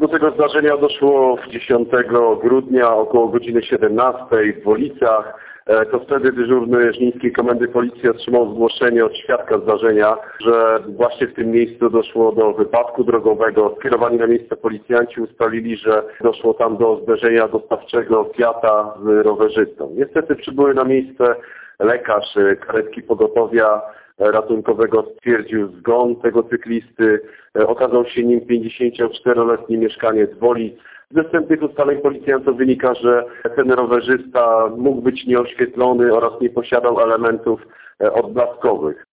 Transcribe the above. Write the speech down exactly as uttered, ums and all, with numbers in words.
Do tego zdarzenia doszło dziesiątego grudnia około godziny siedemnastej w Wolicach. To wtedy dyżurny Żnińskiej Komendy Policji otrzymał zgłoszenie od świadka zdarzenia, że właśnie w tym miejscu doszło do wypadku drogowego. Skierowani na miejsce policjanci ustalili, że doszło tam do zderzenia dostawczego Fiata z rowerzystą. Niestety przybyły na miejsce lekarz karetki pogotowia ratunkowego, stwierdził zgon tego cyklisty. Okazał się nim pięćdziesięcioczteroletni mieszkaniec Wolic. Ze wstępnych ustaleń policjantów wynika, że ten rowerzysta mógł być nieoświetlony oraz nie posiadał elementów odblaskowych.